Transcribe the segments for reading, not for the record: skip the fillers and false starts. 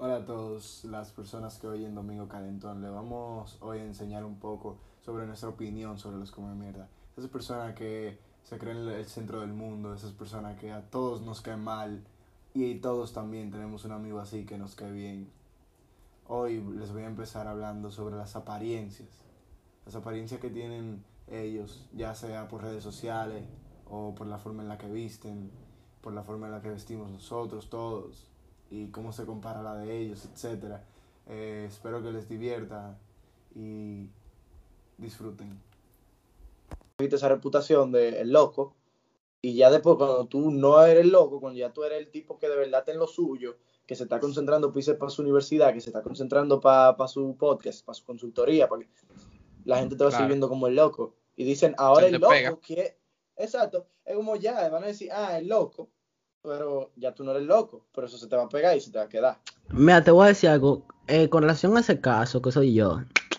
Hola a todos las personas que oyen Domingo Calentón. Le vamos hoy a enseñar un poco sobre nuestra opinión sobre los come mierda. Esas personas que se creen el centro del mundo, esas personas que a todos nos caen mal y todos también tenemos un amigo así que nos cae bien. Hoy les voy a empezar hablando sobre las apariencias que tienen ellos, ya sea por redes sociales o por la forma en la que visten, por la forma en la que vestimos nosotros todos y cómo se compara la de ellos, etcétera. Espero que les divierta y disfruten. Esa reputación de el loco, y ya después cuando tú no eres loco, cuando ya tú eres el tipo que de verdad está en lo suyo, que se está concentrando para su universidad, que se está concentrando para su podcast, para su consultoría, para que la gente te va a seguir Claro, viendo como el loco. Y dicen, se ahora el te pega. loco, que exacto, es como ya, van a decir, el loco, pero ya tú no eres loco, pero eso se te va a pegar y se te va a quedar. Mira, te voy a decir algo. Con relación a ese caso, que soy yo.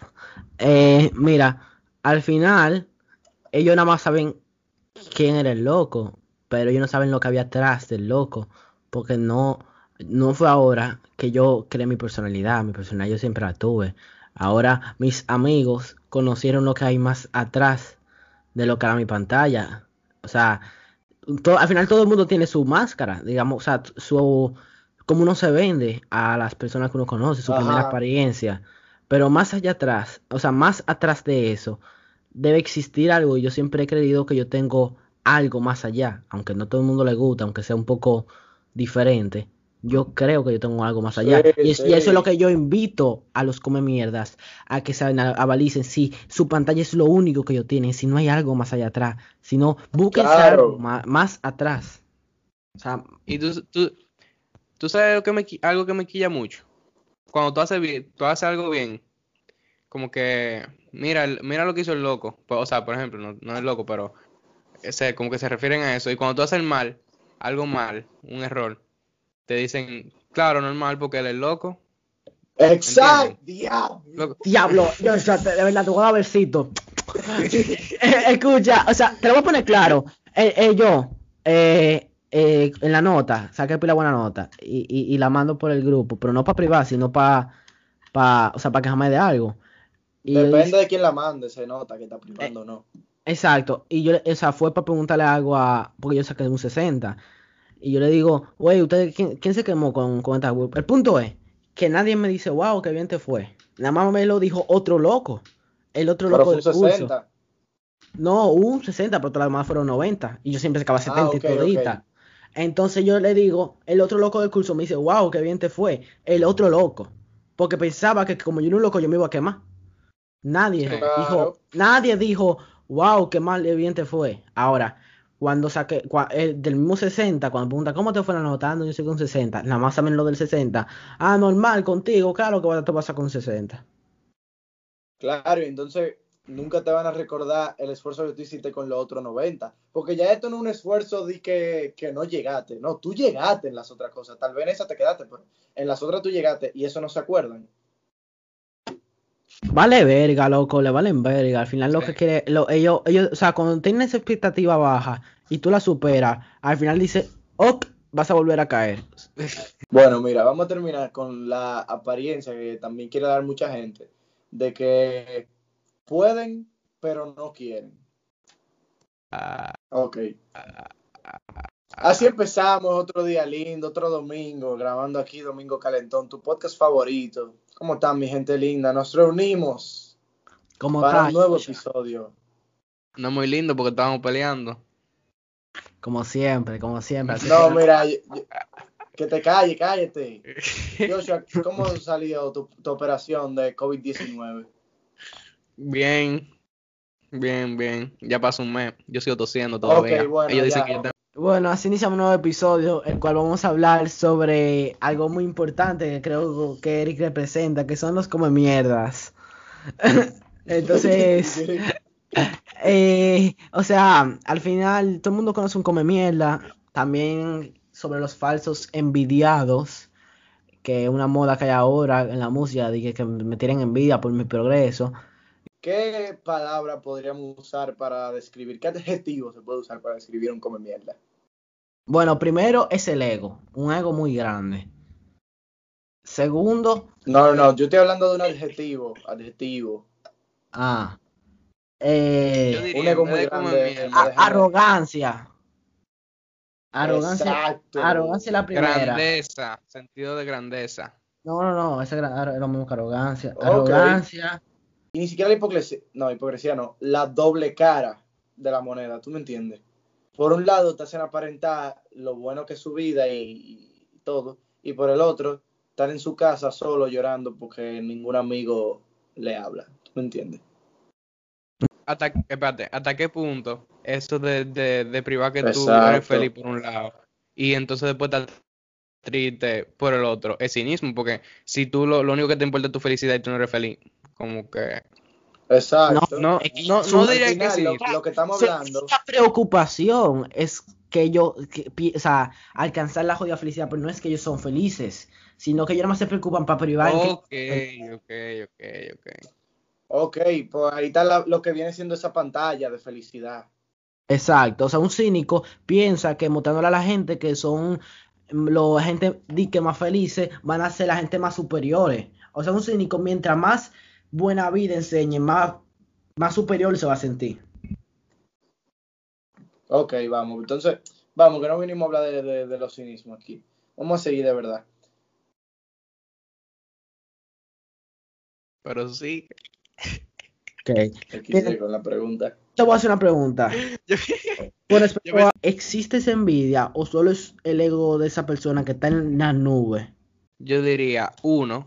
Mira, al final, ellos nada más saben quién era el loco, pero ellos no saben lo que había atrás del loco, porque no fue ahora que yo creé mi personalidad yo siempre la tuve. Ahora mis amigos conocieron lo que hay más atrás de lo que era mi pantalla. O sea, al final todo el mundo tiene su máscara, digamos, o sea, cómo uno se vende a las personas que uno conoce, su primera Ajá, apariencia. Pero más allá atrás, o sea, más atrás de eso, debe existir algo. Y yo siempre he creído que yo tengo algo más allá, aunque no todo el mundo le gusta, aunque sea un poco diferente. Yo creo que yo tengo algo más sí, allá. Y eso es lo sí, que yo invito a los come mierdas, a que se avalicen si su pantalla es lo único que ellos tienen, si no hay algo más allá atrás, si no, búsquense algo claro. más atrás. O sea, Y tú sabes algo que me quilla mucho. Cuando tú haces algo bien, como que, mira lo que hizo el loco. O sea, por ejemplo, no es loco, pero como que se refieren a eso. Y cuando tú haces algo mal, un error, te dicen, claro, normal, porque él es loco. Exacto, ¿Entienden? diablo. Loco. diablo, yo, o sea, de verdad, te voy a dar versito. Escucha, o sea, te lo voy a poner claro. Yo, en la nota, saqué pila buena nota y la mando por el grupo, pero no para privada, sino o sea, para que jamás de algo. Y yo Depende dije, de quién la mande, se nota que está eh, privando o no. exacto, y yo, o sea, fue para preguntarle algo porque yo saqué un 60. Y yo le digo, güey, ¿usted quién se quemó con esta web? El punto es que nadie me dice, wow, qué bien te fue. Nada más me lo dijo otro loco, el otro Pero loco fue un del curso. 60. No, hubo un 60, pero todas las demás fueron 90. Y yo siempre sacaba Ah, 70 y ok, ok. todita. Entonces yo le digo, el otro loco del curso me dice, wow, qué bien te fue. El otro loco. Porque pensaba que como yo era un loco, yo me iba a quemar. Sí. Nadie dijo, wow, qué mal de bien te fue. Ahora, cuando saqué, del mismo 60, cuando pregunta, ¿cómo te fue anotando? Yo soy con 60. Nada más saben lo del 60. Ah, normal, contigo, claro que te pasa con 60. Claro, y entonces nunca te van a recordar el esfuerzo que tú hiciste con los otros 90. Porque ya esto no es un esfuerzo de que no llegaste. No, tú llegaste en las otras cosas. Tal vez en esa te quedaste, pero en las otras tú llegaste y eso no se acuerdan. Vale verga, loco, le valen verga. Al final lo Sí. que quiere, o sea, cuando tienen esa expectativa baja y tú la superas, al final dice, ok, vas a volver a caer. Bueno, mira, vamos a terminar con la apariencia que también quiere dar mucha gente. De que pueden, pero no quieren. Ah, Ok. ah, Así ah. empezamos otro día lindo, otro domingo, grabando aquí Domingo Calentón, tu podcast favorito. ¿Cómo están, mi gente linda? Nos reunimos Como para un tal, nuevo episodio. No es muy lindo porque estábamos peleando. como siempre, así No, será. mira, que te cállate. Joshua, ¿cómo salió tu operación de COVID-19? Bien, bien. Ya pasó un mes. Yo sigo tosiendo Ok, todavía. bueno, Ellos dicen que ya. yo tengo. Bueno, así iniciamos un nuevo episodio, el cual vamos a hablar sobre algo muy importante que creo que Eric representa, que son los come mierdas. Entonces, o sea, al final todo el mundo conoce un come mierda. También sobre los falsos envidiados, que es una moda que hay ahora en la música, de que me tienen envidia por mi progreso. ¿Qué palabra podríamos usar para describir, qué adjetivo se puede usar para describir un come mierda? Bueno, primero es el ego, un ego muy grande. Segundo, No, yo estoy hablando de un adjetivo. ah, Yo Un diría, en ego vez muy de comer grande en vez mierda, de gener- arrogancia. Arrogancia, Exacto. arrogancia es la primera. grandeza, sentido de grandeza. No, esa es lo mismo que arrogancia. Ok. Arrogancia, Y ni siquiera la hipocresía no, la doble cara de la moneda, ¿tú me entiendes? Por un lado te hacen aparentar lo bueno que es su vida y todo, y por el otro, estar en su casa solo llorando porque ningún amigo le habla, ¿tú me entiendes? Espérate, ¿hasta qué punto eso de privar que tú eres Exacto, feliz por un lado y entonces después estás triste por el otro? Es cinismo, porque si tú lo único que te importa es tu felicidad y tú no eres feliz, como que... no, exacto. No, es que no Al diría que es final, cinismo. lo que estamos su hablando, única preocupación es que o sea, alcanzar la jodida felicidad, pero no es que ellos son felices, sino que ellos nada más se preocupan para privar en que Ok, ok, ok, ok. ok, pues ahí está lo que viene siendo esa pantalla de felicidad. exacto, o sea, un cínico piensa que mostrándole a la gente que son los gente que más felices van a ser la gente más superiores. O sea, un cínico mientras más buena vida enseñe, más superior se va a sentir. Ok, vamos, entonces, vamos, que no vinimos a hablar de los cinismos aquí. Vamos a seguir de verdad. Pero sí. Okay. XD con la pregunta. Te voy a hacer una pregunta. Yo, Con yo respecto a, ¿existe esa envidia o solo es el ego de esa persona que está en la nube? yo diría, una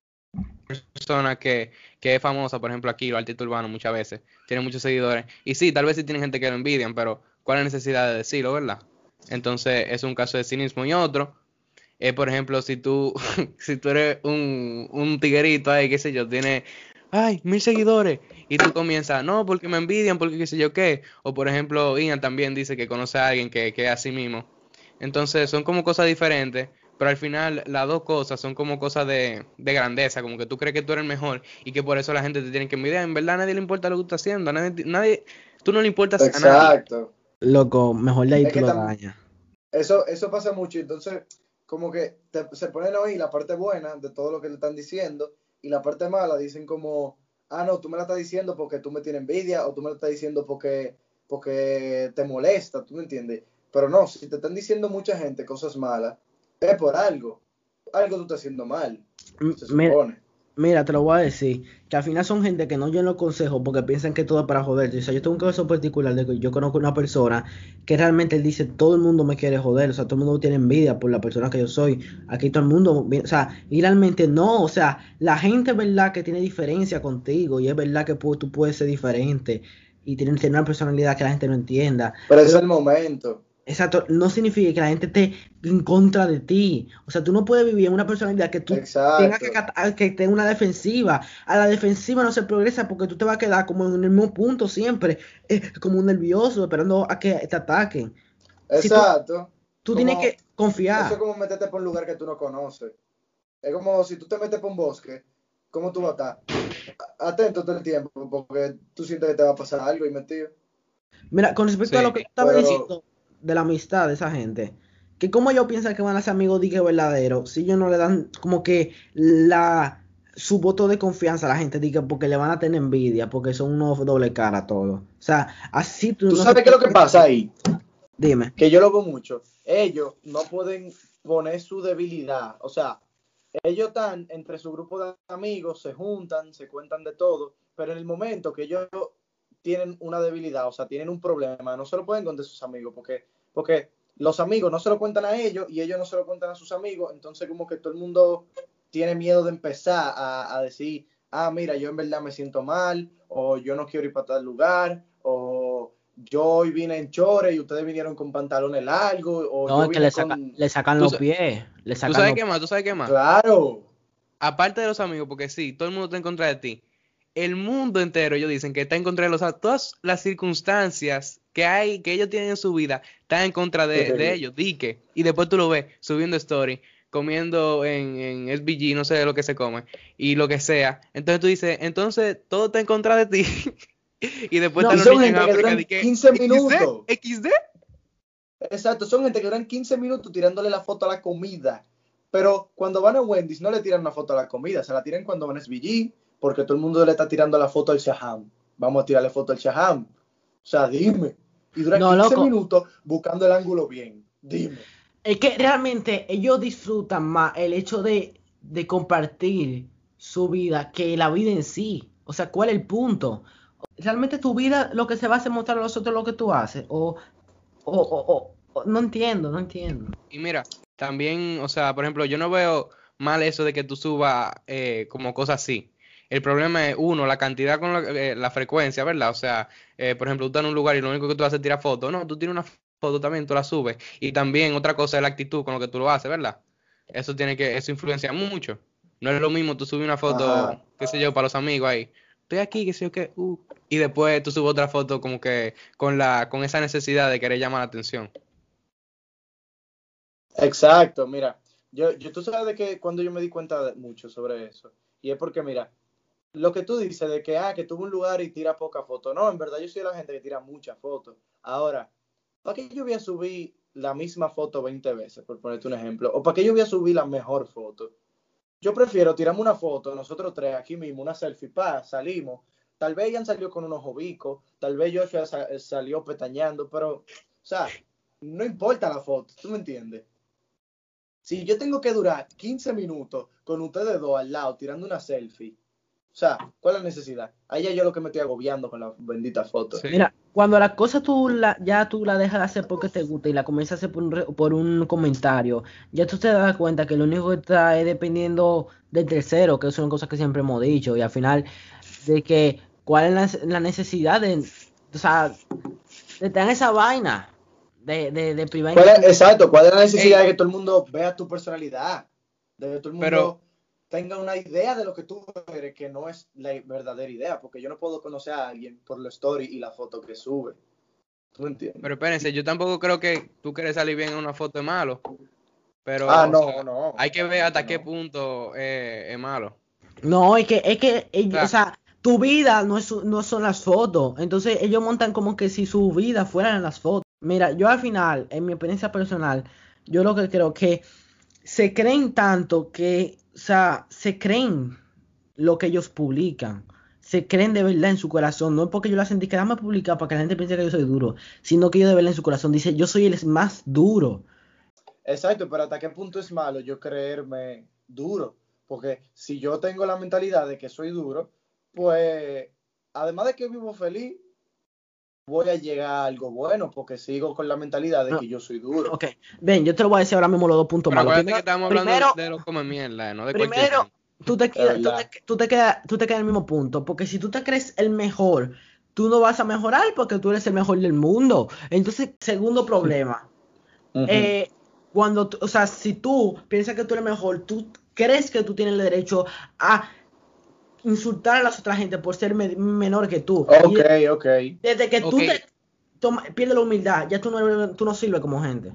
persona que es famosa, por ejemplo, aquí, el artista urbano, muchas veces, tiene muchos seguidores. Y sí, tal vez sí tiene gente que lo envidian, pero ¿cuál es la necesidad de decirlo, verdad? Entonces, es un caso de cinismo. Y otro, por ejemplo, si tú, si tú eres un tiguerito ahí, qué sé yo, tiene, ay, 1.000 seguidores, y tú comienzas, no, porque me envidian, porque qué sé yo qué. O por ejemplo, Ian también dice que conoce a alguien que es así mismo. Entonces, son como cosas diferentes, pero al final las dos cosas son como cosas de grandeza, como que tú crees que tú eres el mejor y que por eso la gente te tiene que envidiar. En verdad, a nadie le importa lo que tú estás haciendo, tú no le importas a nadie. Exacto. Loco, mejor de ahí Es tú que lo dañas. eso pasa mucho. Entonces, como que se ponen a oír la parte buena de todo lo que le están diciendo y la parte mala dicen como, ah, no, tú me la estás diciendo porque tú me tienes envidia o tú me la estás diciendo porque te molesta, ¿tú me entiendes? Pero no, si te están diciendo mucha gente cosas malas, es por algo. Algo tú estás haciendo mal, se Mira, supone. mira, te lo voy a decir, que al final son gente que no oyen los consejos porque piensan que todo es para joderte. O sea, yo tengo un caso particular de que yo conozco una persona que realmente él dice, todo el mundo me quiere joder, o sea, todo el mundo tiene envidia por la persona que yo soy. Aquí todo el mundo, o sea, y realmente no, o sea, la gente es verdad que tiene diferencia contigo y es verdad que tú puedes ser diferente y tener una personalidad que la gente no entienda. Pero ese es el momento. Exacto, no significa que la gente esté en contra de ti. O sea, tú no puedes vivir en una personalidad que tú tengas Exacto. que tener una defensiva. A la defensiva no se progresa porque tú te vas a quedar como en el mismo punto siempre, como un nervioso, esperando a que te ataquen. Si Exacto. tú tienes Como, que eso es confiar. como meterte por un lugar que tú no conoces. Es como si tú te metes por un bosque, ¿cómo tú vas a estar? Atento todo el tiempo, porque tú sientes que te va a pasar algo y metido. Mira, con respecto a lo Sí. que yo estaba Pero, diciendo de la amistad de esa gente, que como ellos piensan que van a ser amigos de que verdadero, si ellos no le dan como que su voto de confianza a la gente, diga porque le van a tener envidia, porque son unos doble cara todos. O sea, así tú ¿tú no se sabes qué es puede. lo que pasa ahí? Dime. Que yo lo veo mucho. Ellos no pueden poner su debilidad. O sea, ellos están entre su grupo de amigos, se juntan, se cuentan de todo, pero en el momento que ellos tienen una debilidad, o sea, tienen un problema, no se lo pueden contar a sus amigos, porque los amigos no se lo cuentan a ellos y ellos no se lo cuentan a sus amigos, entonces como que todo el mundo tiene miedo de empezar a decir, ah, mira, yo en verdad me siento mal, o yo no quiero ir para tal lugar, o yo hoy vine en chores y ustedes vinieron con pantalones largos, o No, yo es que vine con... le sacan ¿Tú, los pies, le tú sacan sabes los qué más? ¿Tú sabes qué más? Claro, Aparte de los amigos, porque sí, todo el mundo está en contra de ti. El mundo entero, ellos dicen que está en contra de los... Todas las circunstancias que hay, que ellos tienen en su vida, están en contra de ellos. Dique. Y después tú lo ves subiendo story, comiendo en SBG, no sé lo que se come, y lo que sea. Entonces tú dices, entonces todo está en contra de ti. Y después No, y están los son niños en gente que África, duran de que, 15 XD, minutos. XD. Exacto, son gente que duran 15 minutos tirándole la foto a la comida. Pero cuando van a Wendy's no le tiran una foto a la comida, se la tiran cuando van a SVG, porque todo el mundo le está tirando la foto al Shaham. Vamos a tirarle foto al Shaham. O sea, dime. Y dura No, 15 loco. minutos buscando el ángulo bien. Dime. Es que realmente ellos disfrutan más el hecho de compartir su vida que la vida en sí. O sea, ¿cuál es el punto? Realmente tu vida lo que se va a hacer mostrar a los otros lo que tú haces. No entiendo, no entiendo. Y mira, también, o sea, por ejemplo, yo no veo mal eso de que tú subas como cosas así. El problema es, uno, la cantidad con la frecuencia, ¿verdad? O sea, por ejemplo, tú estás en un lugar y lo único que tú haces es tirar fotos. No, tú tienes una foto también, tú la subes. Y también otra cosa es la actitud con lo que tú lo haces, ¿verdad? Eso influencia mucho. No es lo mismo tú subir una foto, Ajá. qué sé yo, para los amigos ahí. Estoy aquí, qué sé yo qué, y después tú subes otra foto como que con esa necesidad de querer llamar la atención. Exacto, mira. Tú sabes de que cuando yo me di cuenta mucho sobre eso. Y es porque, mira, lo que tú dices de que tuve un lugar y tira poca foto. No, en verdad yo soy la gente que tira muchas fotos. Ahora, ¿para qué yo voy a subir la misma foto 20 veces, por ponerte un ejemplo? ¿O para qué yo voy a subir la mejor foto? Yo prefiero tirarme una foto, nosotros tres aquí mismo, una selfie, salimos. Tal vez Ian salió con unos ovicos, tal vez Joshua salió petañando, pero, o sea, no importa la foto, ¿tú me entiendes? Si yo tengo que durar 15 minutos con ustedes dos al lado tirando una selfie, o sea, ¿cuál es la necesidad? Ahí ya yo lo que me estoy agobiando con la bendita foto. Sí. Mira, cuando la cosa ya tú la dejas de hacer porque te gusta y la comienzas a hacer por un comentario, ya tú te das cuenta que lo único que está es dependiendo del tercero, que son cosas que siempre hemos dicho, y al final de que cuál es la necesidad o sea, de tener esa vaina, de privar Exacto, ¿cuál es la necesidad Ey, de que todo el mundo vea tu personalidad? De que todo el pero, mundo tenga una idea de lo que tú eres, que no es la verdadera idea, porque yo no puedo conocer a alguien por la story y la foto que sube. ¿Tú me entiendes? pero espérense, yo tampoco creo que tú quieres salir bien en una foto de malo, pero, Ah, o sea, no, no, hay que ver obviamente hasta qué no. punto es malo. No, O o sea, sea, tu vida no son las fotos. Entonces ellos montan como que si su vida fueran las fotos. Mira, yo al final, en mi experiencia personal, yo lo que creo que se creen tanto que, o sea, se creen lo que ellos publican. Se creen de verdad en su corazón. No es porque yo lo hacen de que dame a publicar para que la gente piense que yo soy duro, sino que ellos de verdad en su corazón dicen, yo soy el más duro. Exacto, pero ¿hasta qué punto es malo yo creerme duro? Porque si yo tengo la mentalidad de que soy duro, pues además de que vivo feliz, voy a llegar a algo bueno porque sigo con la mentalidad de No, que yo soy duro. ok, ven, yo te lo voy a decir ahora mismo los dos puntos pero malos. acuérdate que estamos hablando Primero, de los come mierda, no de cualquier Primero, gente. tú te Es quedas, verdad. tú te quedas en el mismo punto, porque si tú te crees el mejor, tú no vas a mejorar porque tú eres el mejor del mundo. Entonces, segundo problema, Ujú. eh, o sea, si tú piensas que tú eres mejor, tú crees que tú tienes el derecho a insultar a las otras gente por ser menor que tú. Ok, Y ok. desde que Ok, tú pierdes la humildad, ya tú no sirves como gente.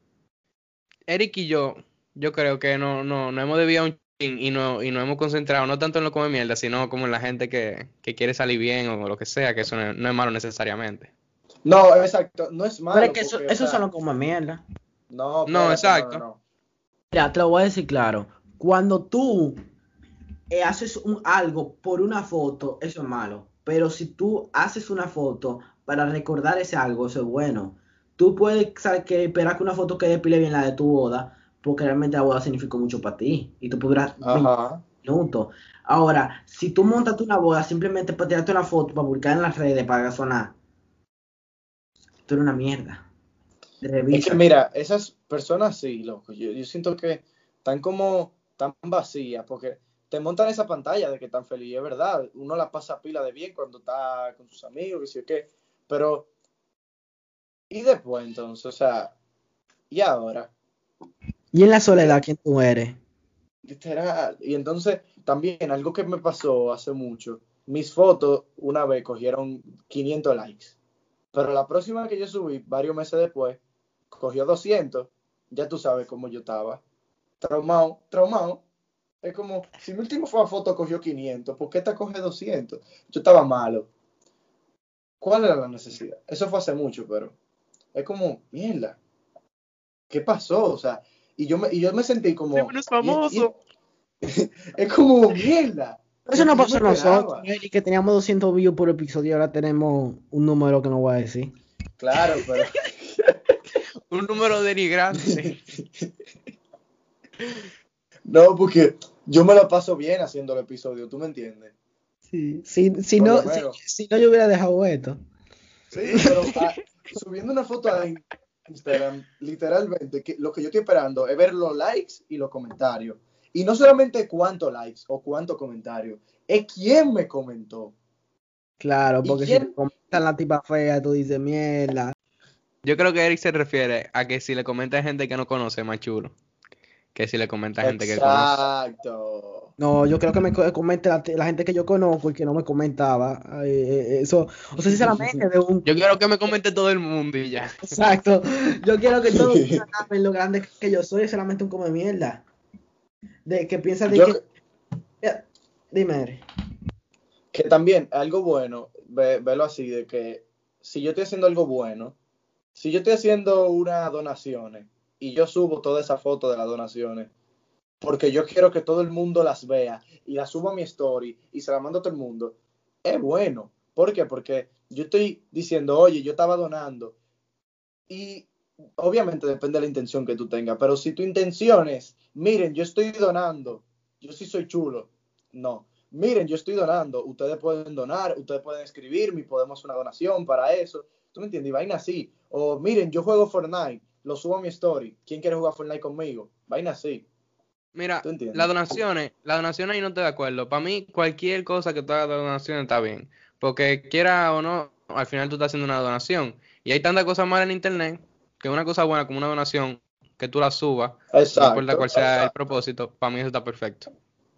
Eric y yo creo que no hemos desviado un chin y no hemos concentrado no tanto en lo come mierda, sino como en la gente que quiere salir bien o lo que sea, que eso no es malo necesariamente. No, exacto. No es Pero es malo que porque, o eso son sea, los como mierda. no, No, espérate, no, no, exacto. no. Mira, te lo voy a decir claro. Cuando tú haces algo por una foto, eso es malo. Pero si tú haces una foto para recordar ese algo, eso es bueno. Tú puedes que esperar que una foto quede pile bien la de tu boda, porque realmente la boda significó mucho para ti. Y tú podrás 20 Ajá. minutos. Ahora, si tú montas una boda simplemente para tirarte una foto, para publicar en las redes, para sonar, tú eres una mierda. Es que Revisa. mira, esas personas sí, loco. Yo siento que están como tan vacías porque te montan esa pantalla de que están feliz, es verdad. Uno la pasa pila de bien cuando está con sus amigos, que sí o qué. Pero, ¿y después entonces? O sea, ¿y ahora? Y en la Porque soledad, ¿quién tú eres? literal. Y entonces, también algo que me pasó hace mucho, mis fotos una vez cogieron 500 likes, pero la próxima que yo subí, varios meses después, cogió 200. Ya tú sabes cómo yo estaba. Traumado, traumado. Es como, si mi última foto cogió 500, ¿por qué esta coge 200? Yo estaba malo. ¿Cuál era la necesidad? Eso fue hace mucho, pero es como, mierda, ¿qué pasó? O sea, Y yo me sentí como... Soy menos famoso. Es como mierda. Eso no Yo me pasó a nosotros, esperaba. Eric, que teníamos 200 views por episodio, ahora tenemos un número que no voy a decir. Claro, pero... Un número denigrante. No, porque yo me lo paso bien haciendo el episodio, ¿tú me entiendes? Sí, si Por no, lo si, menos. si no yo hubiera dejado esto. Sí, pero subiendo una foto a Instagram, literalmente, lo que yo estoy esperando es ver los likes y los comentarios. Y no solamente cuántos likes o cuántos comentarios, es quién me comentó. Claro, ¿Y porque si te quién? comentan la tipa fea, tú dices mierda. Yo creo que Eric se refiere a que si le comenta a gente que no conoce, más chulo. Que si le comenta a gente que conoce. Exacto. No, yo creo que me comente la gente que yo conozco y que no me comentaba. Eso, o sea, sinceramente, de un... Yo quiero que me comente todo el mundo y ya. Exacto. Yo quiero que todos saben lo grande que yo soy, es solamente un come mierda. De que piensa de Yo, que... Ya, dime, Eric. que también algo bueno, verlo así, de que si yo estoy haciendo algo bueno, si yo estoy haciendo unas donaciones y yo subo toda esa foto de las donaciones, porque yo quiero que todo el mundo las vea y las subo a mi story y se la mando a todo el mundo, es bueno. ¿Por qué? Porque yo estoy diciendo, oye, yo estaba donando y obviamente depende de la intención que tú tengas, pero si tu intención es, miren, yo estoy donando, yo sí soy chulo, no. Miren, yo estoy donando, ustedes pueden donar, ustedes pueden escribirme y podemos hacer una donación para eso. ¿Tú me entiendes? Y vaina así. O miren, yo juego Fortnite, lo subo a mi story. ¿Quién quiere jugar Fortnite conmigo? Vaina así. Mira, ¿Tú las entiendes? donaciones ahí no estoy de acuerdo. Para mí, cualquier cosa que tú hagas de donación está bien. Porque quiera o no, al final tú estás haciendo una donación. Y hay tantas cosas malas en internet que una cosa buena como una donación, que tú la subas, no importa Exacto. cuál sea el propósito, para mí eso está perfecto.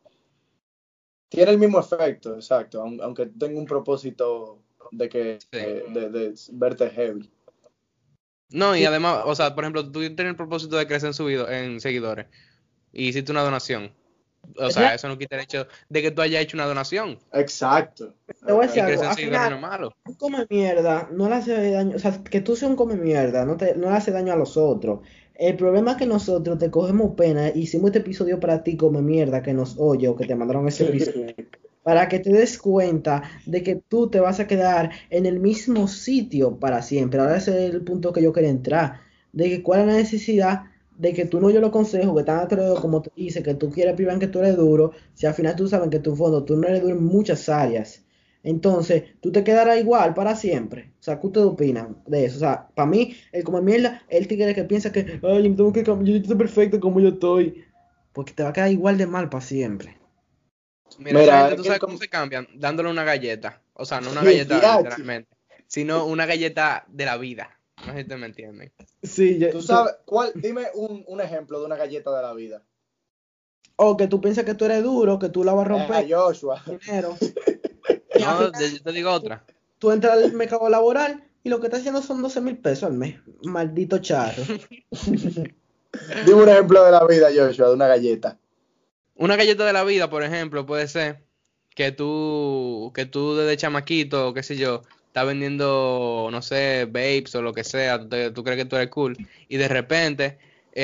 Tiene el mismo efecto, exacto, aunque tenga un propósito de que Sí. de verte heavy. No, y Sí, además, o sea, por ejemplo, tú tienes el propósito de crecer en seguidores y hiciste una donación. O sea, eso no quita el hecho de que tú hayas hecho una donación. Exacto. te voy a decir Y algo. crecer en Al seguidores no final, es malo. un come mierda no le hace daño. O sea, que tú seas un come mierda no le hace daño a los otros. El problema es que nosotros te cogemos pena. Hicimos este episodio para ti, come mierda, que nos oye o que te mandaron ese episodio. Para que te des cuenta de que tú te vas a quedar en el mismo sitio para siempre. Ahora ese es el punto que yo quería entrar. De que cuál es la necesidad de que tú no oyes los consejos que tan creo como te dice, que tú quieres privar que tú eres duro, si al final tú sabes que en tu fondo tú no eres duro en muchas áreas. Entonces, tú te quedarás igual para siempre. O sea, ¿qué ustedes opinan de eso? O sea, para mí, el como mierda, el tigre que piensa que, ay, yo tengo que cambiar, yo estoy perfecto como yo estoy. Porque te va a quedar igual de mal para siempre. Mira, esa Mira, gente, es ¿tú que sabes cómo se cambian? Dándole una galleta. O sea, no una el galleta DH, literalmente, sino una galleta de la vida. No sé si te me entienden. Sí, tú sabes, dime un ejemplo de una galleta de la vida. o que tú piensas que tú eres duro, que tú la vas a A romper Joshua. dinero. Y al No, final yo te digo otra. tú entras al mercado laboral y lo que estás haciendo son 12,000 pesos al mes. Maldito charro. Dime un ejemplo de la vida, Joshua, de una galleta. Una galleta de la vida, por ejemplo, puede ser que tú desde chamaquito, qué sé yo, estás vendiendo, no sé, vapes o lo que sea, tú crees que tú eres cool, y de repente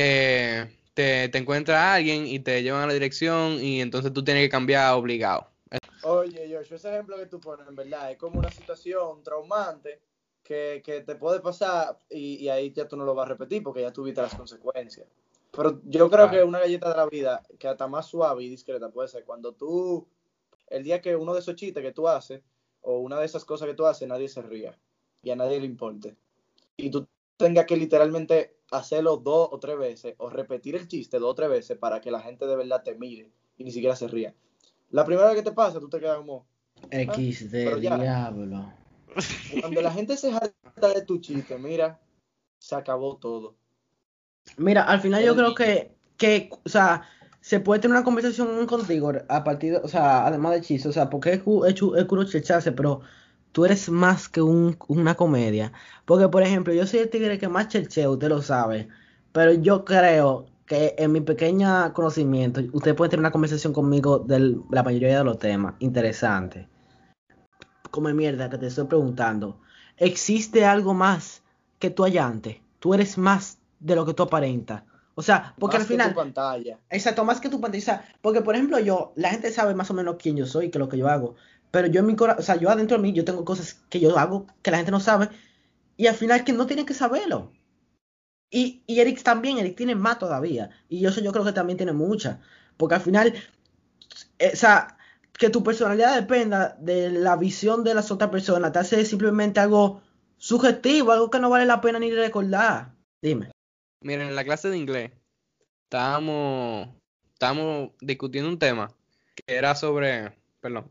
te encuentra alguien y te llevan a la dirección y entonces tú tienes que cambiar obligado. Oye, Joshua, ese ejemplo que tú pones, en verdad, es como una situación traumante que te puede pasar y ahí ya tú no lo vas a repetir porque ya tuviste las consecuencias. Pero yo creo que Claro. una galleta de la vida, que hasta más suave y discreta puede ser, cuando tú, el día que uno de esos chistes que tú haces, o una de esas cosas que tú haces, nadie se ría y a nadie le importe. Y tú tengas que literalmente hacerlo 2 o 3 veces, o repetir el chiste 2 o 3 veces para que la gente de verdad te mire y ni siquiera se ría. La primera vez que te pasa, tú te quedas como, ah, XD, pero ya, diablo. cuando la gente se harta de tu chiste, mira, se acabó todo. Mira, al final yo Eres- creo o sea, se puede tener una conversación contigo a partir de, o sea, además de chistes, o sea, porque es culo checharse, pero tú eres más que una comedia. Porque, por ejemplo, yo soy el tigre que más chercheo, usted lo sabe, pero yo creo que en mi pequeño conocimiento, usted puede tener una conversación conmigo de la mayoría de los temas interesantes. Come mierda que te estoy preguntando. ¿Existe algo más que tú allantes? ¿Tú eres más de lo que tú aparentas? O sea, porque Más al que tu final, pantalla. exacto, más que tu pantalla. O sea, porque por ejemplo la gente sabe más o menos quién yo soy, que lo que yo hago. Pero yo en mi corazón, o sea, yo adentro de mí, yo tengo cosas que yo hago que la gente no sabe. Y al final que no tienen que saberlo. Y Eric también, Eric tiene más todavía. Y eso yo creo que también tiene mucha. Porque al final, o sea, que tu personalidad dependa de la visión de las otras personas, te hace simplemente algo subjetivo, algo que no vale la pena ni recordar. Dime. Miren, en la clase de inglés estábamos, estábamos discutiendo un tema que era sobre, perdón,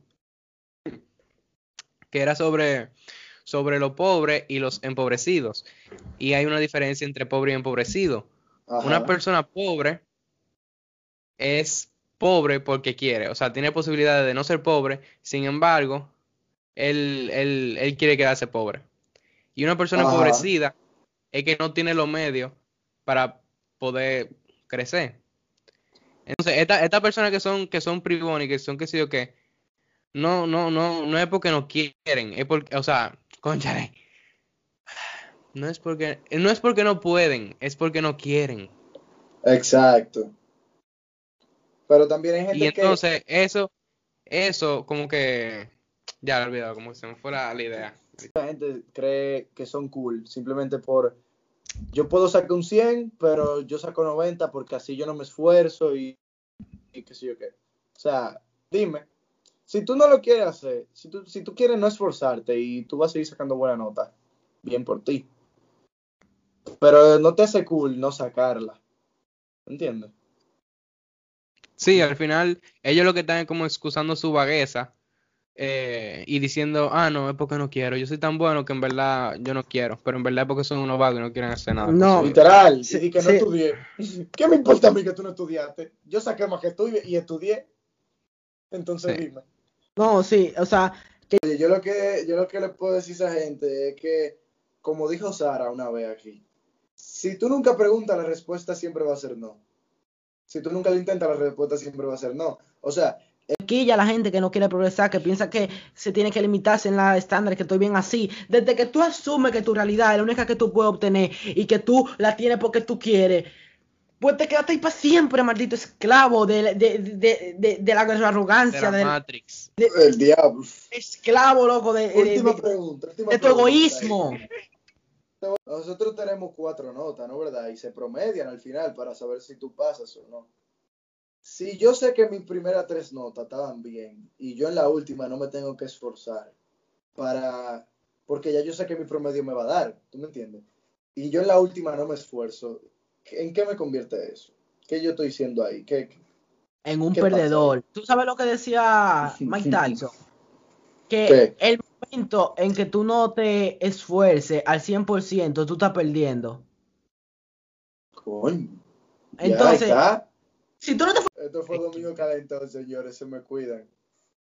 que era sobre los pobres y los empobrecidos. Y hay una diferencia entre pobre y empobrecido. Una Ajá. persona pobre es pobre porque quiere, o sea, tiene posibilidades de no ser pobre, sin embargo, él quiere quedarse pobre. Y una persona Ajá. empobrecida es que no tiene los medios para poder crecer. Entonces, estas personas que son bribones, que son qué sé yo qué, no es porque no quieren, es porque, o sea, cónchale, no es porque no pueden, es porque no quieren. Exacto. Pero también hay Y gente que entonces, eso como que, ya lo he olvidado, como que se me fue la idea. cree que son cool, simplemente por, yo puedo sacar un 100 pero yo saco 90 porque así yo no me esfuerzo y qué sé yo qué. O sea, dime, si tú no lo quieres hacer, si tú quieres no esforzarte y tú vas a seguir sacando buena nota, bien por ti. Pero no te hace cool no sacarla, ¿entiendes? Sí, al final, ellos lo que están es como excusando su vagueza y diciendo, ah, no, es porque no quiero. Yo soy tan bueno que en verdad yo no quiero, pero en verdad es porque son unos vagos y no quieren hacer nada con su No, vida. Literal, y sí, di que no sí, estudié. ¿Qué me importa a mí que tú no estudiaste? Yo saqué más que tú y estudié, Sí. entonces dime. no, sí, o sea, Oye, yo lo que le puedo decir a esa gente es que, como dijo Sara una vez aquí, si tú nunca preguntas, la respuesta siempre va a ser no. Si tú nunca lo intentas, la respuesta siempre va a ser no. O sea, quilla la gente que no quiere progresar, que piensa que se tiene que limitarse en la estándar, que estoy bien así. Desde que tú asumes que tu realidad es la única que tú puedes obtener y que tú la tienes porque tú quieres, pues te quedaste ahí para siempre, maldito esclavo de la De arrogancia, la del Matrix. el diablo. esclavo, loco, Última de tu pregunta. egoísmo. Nosotros tenemos 4 notas, ¿no? ¿Verdad? Y se promedian al final para saber si tú pasas o no. Si yo sé que mis primeras 3 notas estaban bien y yo en la última no me tengo que esforzar para, porque ya yo sé que mi promedio me va a dar, ¿tú me entiendes? Y yo en la última no me esfuerzo, ¿en qué me convierte eso? ¿Qué yo estoy diciendo ahí? En un ¿Qué pasa ahí? perdedor. ¿Tú sabes lo que decía Mike Tyson? Que ¿Qué? el momento en que tú no te esfuerces al 100%, tú estás perdiendo. Coño. Ya Entonces, está. si tú no te Esto fue Domingo Calentón, señores, se me cuidan.